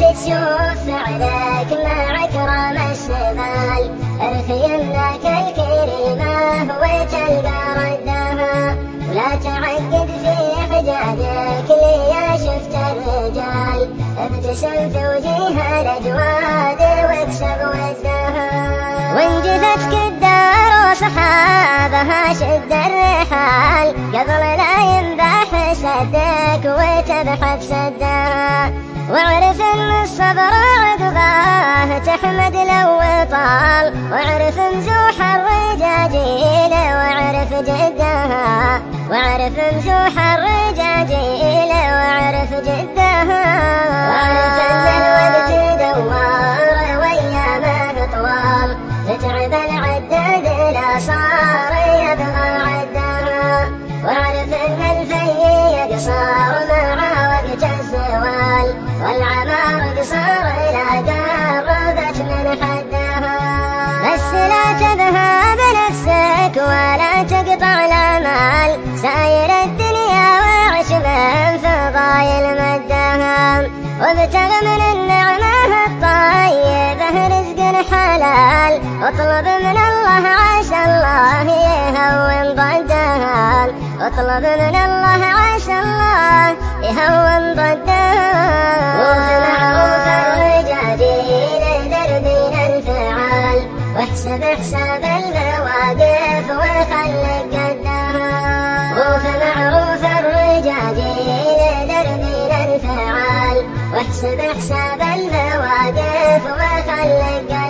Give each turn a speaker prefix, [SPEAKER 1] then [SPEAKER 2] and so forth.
[SPEAKER 1] تشوف فعلك مع كرام السبال، ارخي لك الكريمة وتلقى ردها، ولا تعقد في حجاجك لي شفت الرجال، ابتسم في وجيه الأجواد واكسب ودها. وإن جفتك الدار وصحابها شد الرحال، قبل لا ينبح سدك وتبحث سدها، واعرف ان الصبر عقباه تحمد لو طال، واعرف مزوح الرجاجيل واعرف جدها، واعرف مزوح الرجاجيل واعرف جدها. واعرف ان الوقت دوار وايامه طوال، تتعب العداد لا صار يبغى عدها، واعرف ان الفي يقصر مع وقت الزوال، والعمار قصر لا قربت من حدها. بس لا تذهب نفسك ولا تقطع الامال، ساير الدنيا وعش من فضايل مدها، وابتغ من النعمة الطيبة رزق حلال، واطلب من الله عسى الله يهون ضدها، واطلب من الله عسى الله يهون ضدها. وفي معروف الرجاجيل دربين الفعال، واحسب حساب المواقف وخلك قدها. وفي معروف الرجاجيل دربين الفعال، واحسب حساب المواقف وخلك قدها.